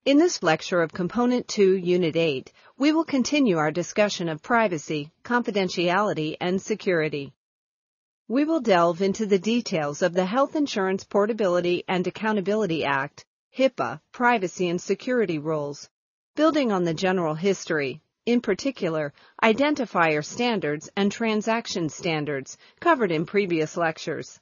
In this lecture of Component 2, Unit 8, we will continue our discussion of privacy, confidentiality, and security. We will delve into the details of the Health Insurance Portability and Accountability Act, HIPAA, privacy and security rules, building on the general history, in particular, identifier standards and transaction standards covered in previous lectures.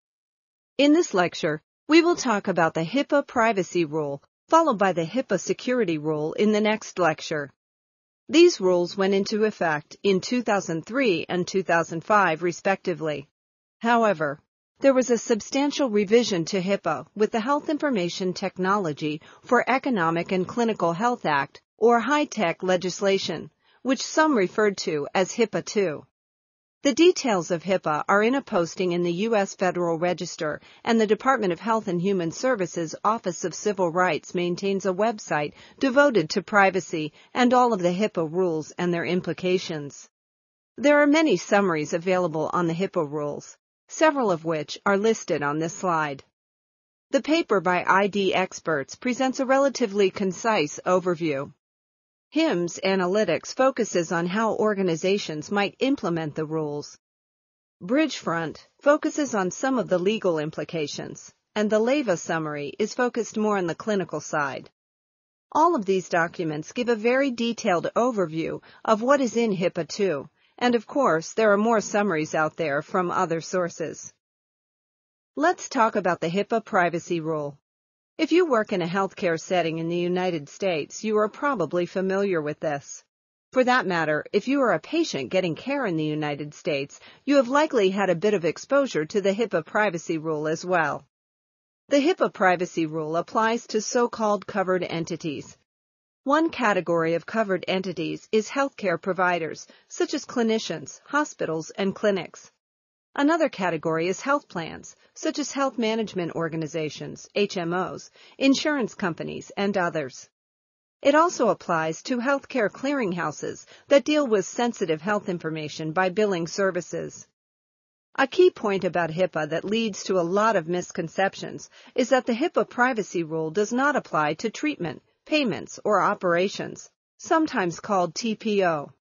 In this lecture, we will talk about the HIPAA privacy rule, followed by the HIPAA security rule in the next lecture. These rules went into effect in 2003 and 2005, respectively. However, there was a substantial revision to HIPAA with the Health Information Technology for Economic and Clinical Health Act, or HITECH legislation, which some referred to as HIPAA 2. The details of HIPAA are in a posting in the U.S. Federal Register, and the Department of Health and Human Services Office of Civil Rights maintains a website devoted to privacy and all of the HIPAA rules and their implications. There are many summaries available on the HIPAA rules, several of which are listed on this slide. The paper by ID Experts presents a relatively concise overview. HIMSS Analytics focuses on how organizations might implement the rules. Bridgefront focuses on some of the legal implications, and the LEVA summary is focused more on the clinical side. All of these documents give a very detailed overview of what is in HIPAA 2, and of course, there are more summaries out there from other sources. Let's talk about the HIPAA privacy rule. If you work in a healthcare setting in the United States, you are probably familiar with this. For that matter, if you are a patient getting care in the United States, you have likely had a bit of exposure to the HIPAA privacy rule as well. The HIPAA privacy rule applies to so-called covered entities. One category of covered entities is healthcare providers, such as clinicians, hospitals, and clinics. Another category is health plans, such as health management organizations, HMOs, insurance companies, and others. It also applies to healthcare clearinghouses that deal with sensitive health information by billing services. A key point about HIPAA that leads to a lot of misconceptions is that the HIPAA privacy rule does not apply to treatment, payments, or operations, sometimes called TPO.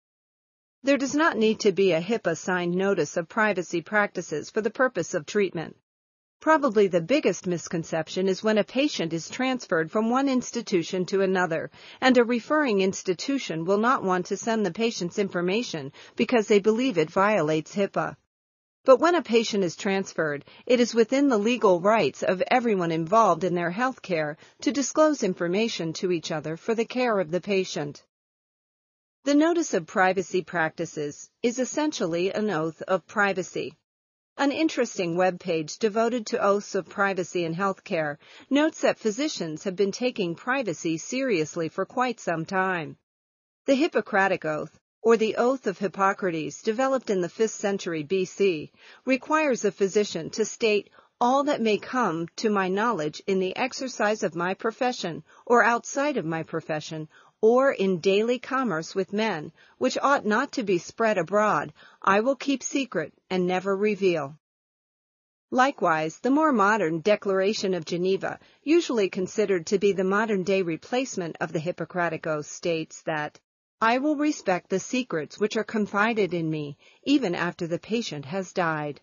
There does not need to be a HIPAA-signed notice of privacy practices for the purpose of treatment. Probably the biggest misconception is when a patient is transferred from one institution to another, and a referring institution will not want to send the patient's information because they believe it violates HIPAA. But when a patient is transferred, it is within the legal rights of everyone involved in their health care to disclose information to each other for the care of the patient. The Notice of Privacy Practices is essentially an oath of privacy. An interesting web page devoted to oaths of privacy in healthcare notes that physicians have been taking privacy seriously for quite some time. The Hippocratic Oath, or the Oath of Hippocrates, developed in the 5th century BC, requires a physician to state all that may come to my knowledge in the exercise of my profession or outside of my profession, or in daily commerce with men, which ought not to be spread abroad, I will keep secret and never reveal. Likewise, the more modern Declaration of Geneva, usually considered to be the modern-day replacement of the Hippocratic Oath, states that, I will respect the secrets which are confided in me, even after the patient has died.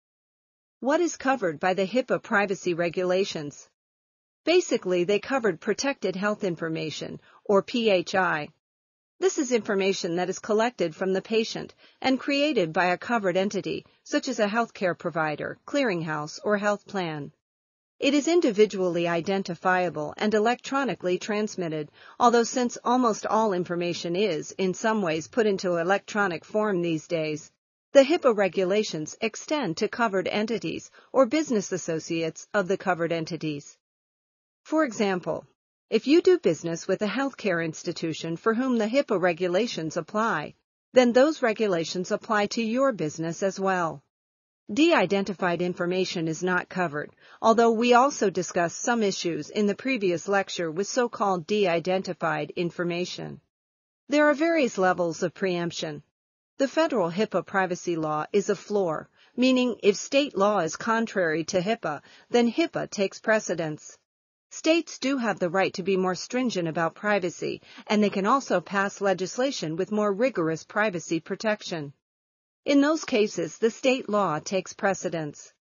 What is covered by the HIPAA privacy regulations? Basically, they covered protected health information, or PHI. This is information that is collected from the patient and created by a covered entity, such as a healthcare provider, clearinghouse, or health plan. It is individually identifiable and electronically transmitted, although since almost all information is, in some ways, put into electronic form these days, the HIPAA regulations extend to covered entities or business associates of the covered entities. For example, if you do business with a healthcare institution for whom the HIPAA regulations apply, then those regulations apply to your business as well. De-identified information is not covered, although we also discussed some issues in the previous lecture with so-called de-identified information. There are various levels of preemption. The federal HIPAA privacy law is a floor, meaning if state law is contrary to HIPAA, then HIPAA takes precedence. States do have the right to be more stringent about privacy, and they can also pass legislation with more rigorous privacy protection. In those cases, the state law takes precedence.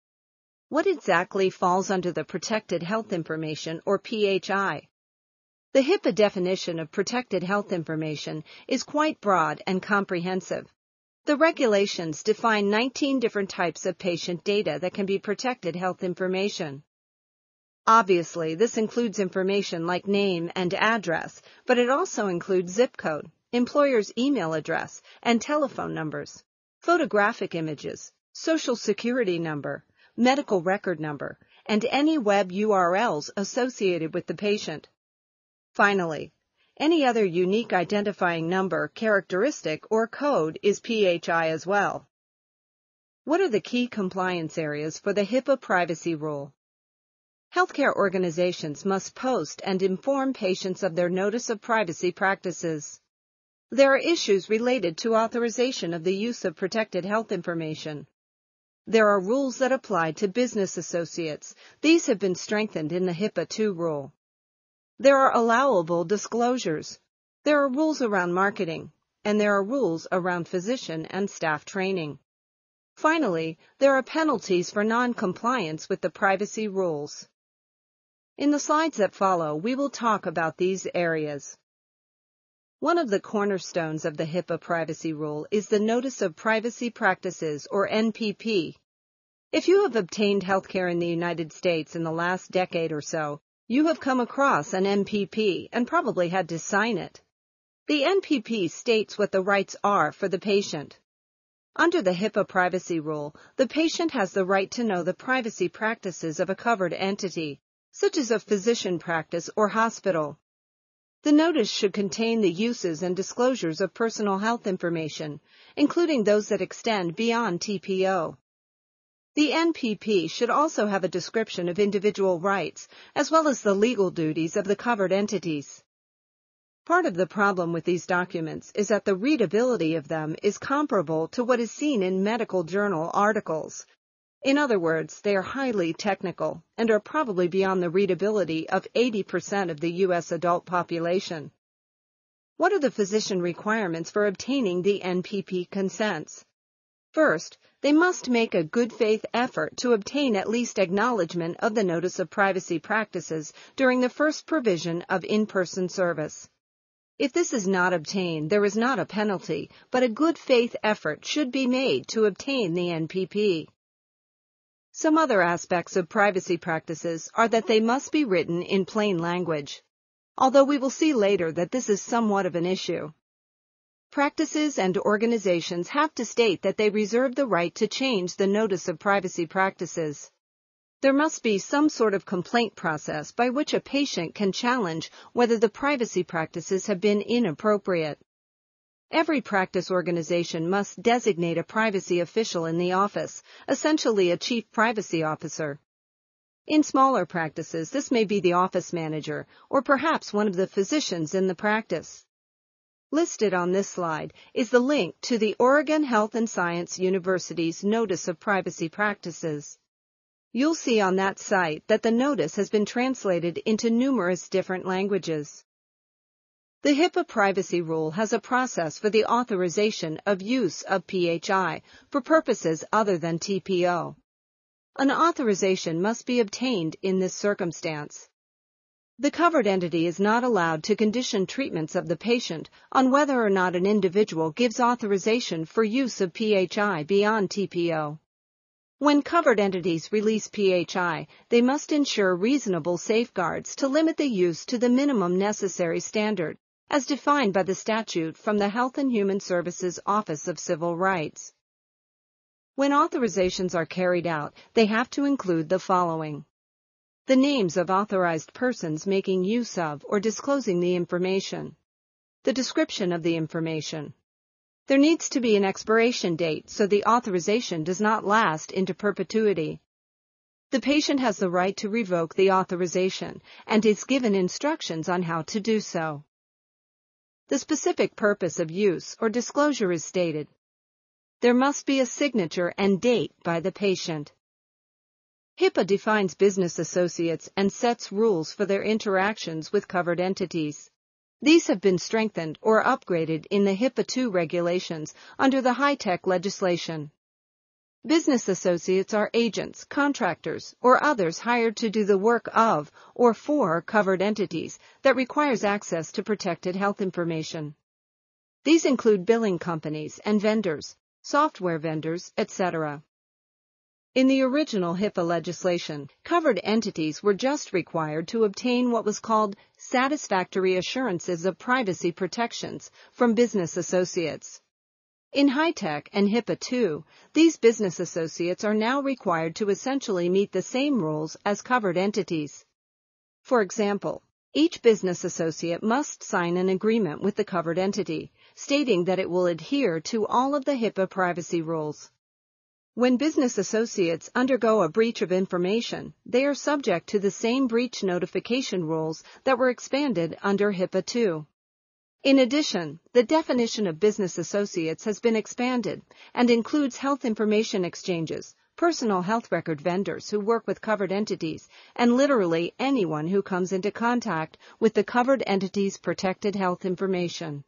What exactly falls under the Protected Health Information, or PHI? The HIPAA definition of protected health information is quite broad and comprehensive. The regulations define 19 different types of patient data that can be protected health information. Obviously, this includes information like name and address, but it also includes zip code, employer's email address, and telephone numbers, photographic images, social security number, medical record number, and any web URLs associated with the patient. Finally, any other unique identifying number, characteristic, or code is PHI as well. What are the key compliance areas for the HIPAA privacy rule? Healthcare organizations must post and inform patients of their notice of privacy practices. There are issues related to authorization of the use of protected health information. There are rules that apply to business associates. These have been strengthened in the HIPAA 2 rule. There are allowable disclosures. There are rules around marketing, and there are rules around physician and staff training. Finally, there are penalties for non-compliance with the privacy rules. In the slides that follow, we will talk about these areas. One of the cornerstones of the HIPAA privacy rule is the Notice of Privacy Practices, or NPP. If you have obtained healthcare in the United States in the last decade or so, you have come across an NPP and probably had to sign it. The NPP states what the rights are for the patient. Under the HIPAA privacy rule, the patient has the right to know the privacy practices of a covered entity, such as a physician practice or hospital. The notice should contain the uses and disclosures of personal health information, including those that extend beyond TPO. The NPP should also have a description of individual rights, as well as the legal duties of the covered entities. Part of the problem with these documents is that the readability of them is comparable to what is seen in medical journal articles. In other words, they are highly technical and are probably beyond the readability of 80% of the U.S. adult population. What are the physician requirements for obtaining the NPP consents? First, they must make a good faith effort to obtain at least acknowledgement of the Notice of Privacy Practices during the first provision of in-person service. If this is not obtained, there is not a penalty, but a good faith effort should be made to obtain the NPP. Some other aspects of privacy practices are that they must be written in plain language, although we will see later that this is somewhat of an issue. Practices and organizations have to state that they reserve the right to change the Notice of Privacy Practices. There must be some sort of complaint process by which a patient can challenge whether the privacy practices have been inappropriate. Every practice organization must designate a privacy official in the office, essentially a chief privacy officer. In smaller practices, this may be the office manager or perhaps one of the physicians in the practice. Listed on this slide is the link to the Oregon Health and Science University's Notice of Privacy Practices. You'll see on that site that the notice has been translated into numerous different languages. The HIPAA privacy rule has a process for the authorization of use of PHI for purposes other than TPO. An authorization must be obtained in this circumstance. The covered entity is not allowed to condition treatments of the patient on whether or not an individual gives authorization for use of PHI beyond TPO. When covered entities release PHI, they must ensure reasonable safeguards to limit the use to the minimum necessary standard, as defined by the statute from the Health and Human Services Office of Civil Rights. When authorizations are carried out, they have to include the following: the names of authorized persons making use of or disclosing the information, the description of the information. There needs to be an expiration date so the authorization does not last into perpetuity. The patient has the right to revoke the authorization and is given instructions on how to do so. The specific purpose of use or disclosure is stated. There must be a signature and date by the patient. HIPAA defines business associates and sets rules for their interactions with covered entities. These have been strengthened or upgraded in the HIPAA 2 regulations under the HITECH legislation. Business associates are agents, contractors, or others hired to do the work of or for covered entities that requires access to protected health information. These include billing companies and vendors, software vendors, etc. In the original HIPAA legislation, covered entities were just required to obtain what was called satisfactory assurances of privacy protections from business associates. In HITECH and HIPAA 2, these business associates are now required to essentially meet the same rules as covered entities. For example, each business associate must sign an agreement with the covered entity, stating that it will adhere to all of the HIPAA privacy rules. When business associates undergo a breach of information, they are subject to the same breach notification rules that were expanded under HIPAA 2. In addition, the definition of business associates has been expanded and includes health information exchanges, personal health record vendors who work with covered entities, and literally anyone who comes into contact with the covered entity's protected health information.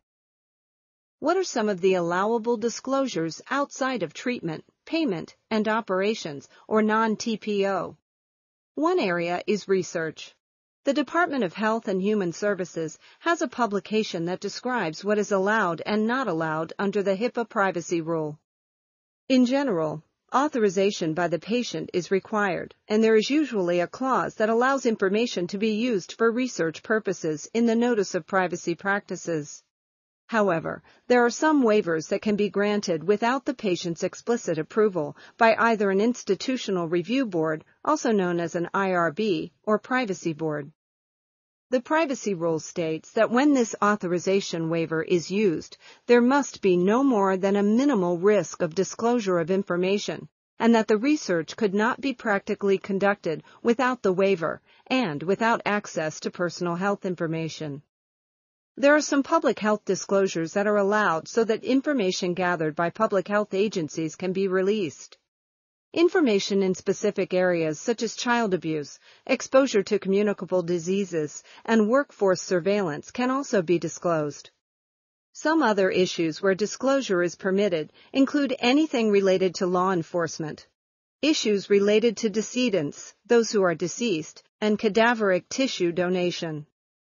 What are some of the allowable disclosures outside of treatment, payment, and operations, or non-TPO? One area is research. The Department of Health and Human Services has a publication that describes what is allowed and not allowed under the HIPAA privacy rule. In general, authorization by the patient is required, and there is usually a clause that allows information to be used for research purposes in the Notice of Privacy Practices. However, there are some waivers that can be granted without the patient's explicit approval by either an institutional review board, also known as an IRB, or privacy board. The privacy rule states that when this authorization waiver is used, there must be no more than a minimal risk of disclosure of information, and that the research could not be practically conducted without the waiver and without access to personal health information. There are some public health disclosures that are allowed so that information gathered by public health agencies can be released. Information in specific areas such as child abuse, exposure to communicable diseases, and workforce surveillance can also be disclosed. Some other issues where disclosure is permitted include anything related to law enforcement, issues related to decedents, those who are deceased, and cadaveric tissue donation.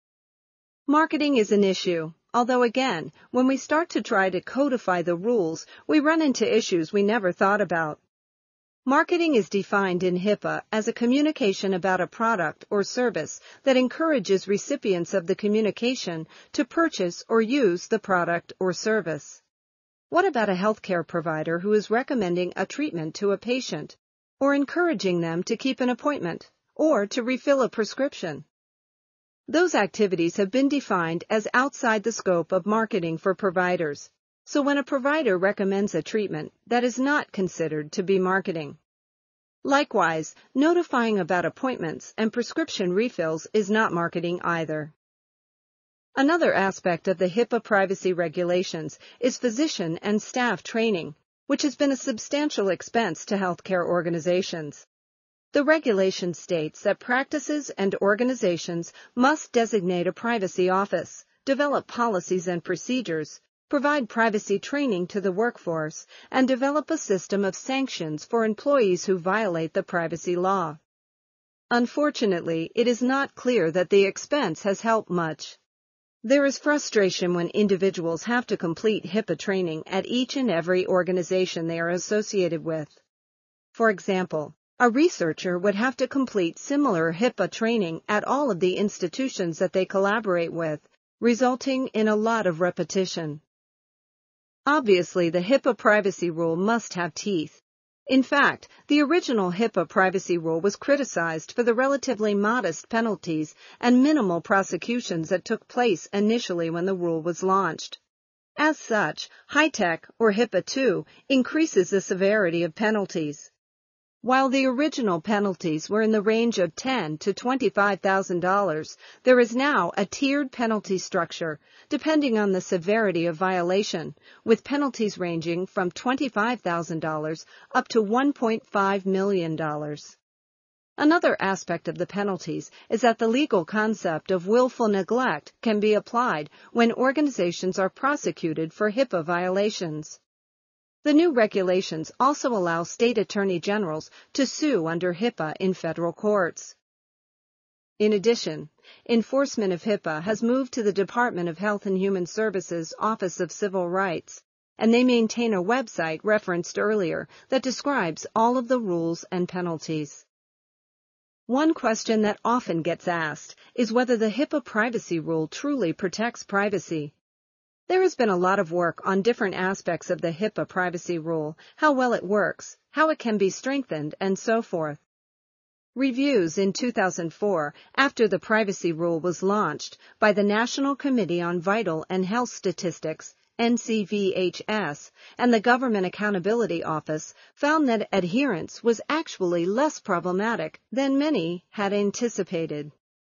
Marketing is an issue, although again, when we start to try to codify the rules, we run into issues we never thought about. Marketing is defined in HIPAA as a communication about a product or service that encourages recipients of the communication to purchase or use the product or service. What about a healthcare provider who is recommending a treatment to a patient, or encouraging them to keep an appointment, or to refill a prescription? Those activities have been defined as outside the scope of marketing for providers, so when a provider recommends a treatment, that is not considered to be marketing. Likewise, notifying about appointments and prescription refills is not marketing either. Another aspect of the HIPAA privacy regulations is physician and staff training, which has been a substantial expense to healthcare organizations. The regulation states that practices and organizations must designate a privacy office, develop policies and procedures, provide privacy training to the workforce, and develop a system of sanctions for employees who violate the privacy law. Unfortunately, it is not clear that the expense has helped much. There is frustration when individuals have to complete HIPAA training at each and every organization they are associated with. For example, a researcher would have to complete similar HIPAA training at all of the institutions that they collaborate with, resulting in a lot of repetition. Obviously, the HIPAA privacy rule must have teeth. In fact, the original HIPAA privacy rule was criticized for the relatively modest penalties and minimal prosecutions that took place initially when the rule was launched. As such, HITECH, or HIPAA 2, increases the severity of penalties. While the original penalties were in the range of $10,000 to $25,000, there is now a tiered penalty structure, depending on the severity of violation, with penalties ranging from $25,000 up to $1.5 million. Another aspect of the penalties is that the legal concept of willful neglect can be applied when organizations are prosecuted for HIPAA violations. The new regulations also allow state attorney generals to sue under HIPAA in federal courts. In addition, enforcement of HIPAA has moved to the Department of Health and Human Services Office of Civil Rights, and they maintain a website referenced earlier that describes all of the rules and penalties. One question that often gets asked is whether the HIPAA privacy rule truly protects privacy. There has been a lot of work on different aspects of the HIPAA privacy rule, how well it works, how it can be strengthened, and so forth. Reviews in 2004, after the privacy rule was launched by the National Committee on Vital and Health Statistics, NCVHS, and the Government Accountability Office, found that adherence was actually less problematic than many had anticipated.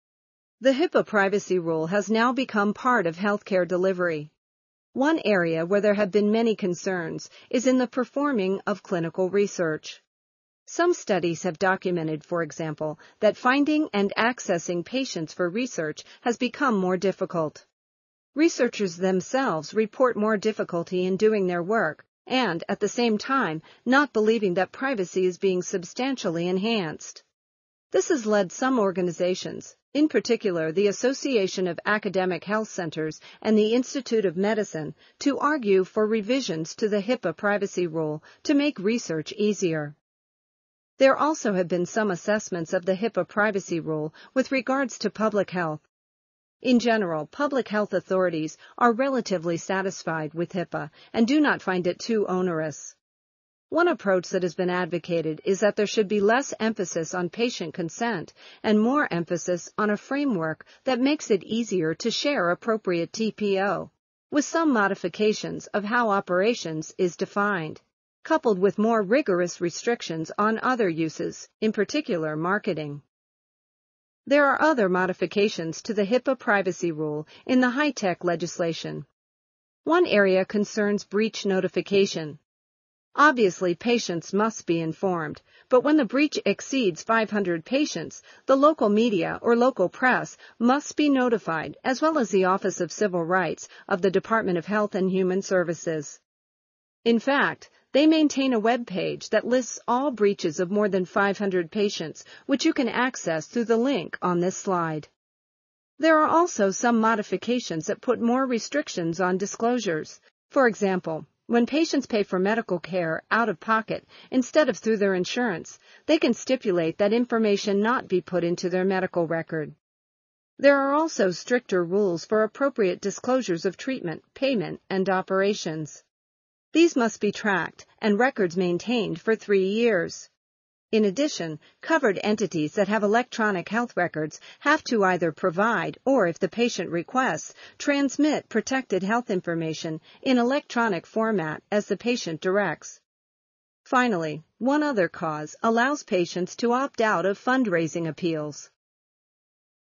The HIPAA privacy rule has now become part of healthcare delivery. One area where there have been many concerns is in the performing of clinical research. Some studies have documented, for example, that finding and accessing patients for research has become more difficult. Researchers themselves report more difficulty in doing their work and, at the same time, not believing that privacy is being substantially enhanced. This has led some organizations, in particular the Association of Academic Health Centers and the Institute of Medicine, to argue for revisions to the HIPAA privacy rule to make research easier. There also have been some assessments of the HIPAA privacy rule with regards to public health. In general, public health authorities are relatively satisfied with HIPAA and do not find it too onerous. One approach that has been advocated is that there should be less emphasis on patient consent and more emphasis on a framework that makes it easier to share appropriate TPO, with some modifications of how operations is defined, coupled with more rigorous restrictions on other uses, in particular marketing. There are other modifications to the HIPAA privacy rule in the high-tech legislation. One area concerns breach notification. Obviously, patients must be informed, but when the breach exceeds 500 patients, the local media or local press must be notified, as well as the Office of Civil Rights of the Department of Health and Human Services. In fact, they maintain a web page that lists all breaches of more than 500 patients, which you can access through the link on this slide. There are also some modifications that put more restrictions on disclosures. For example, when patients pay for medical care out of pocket instead of through their insurance, they can stipulate that information not be put into their medical record. There are also stricter rules for appropriate disclosures of treatment, payment, and operations. These must be tracked and records maintained for 3 years. In addition, covered entities that have electronic health records have to either provide or, if the patient requests, transmit protected health information in electronic format as the patient directs. Finally, one other cause allows patients to opt out of fundraising appeals.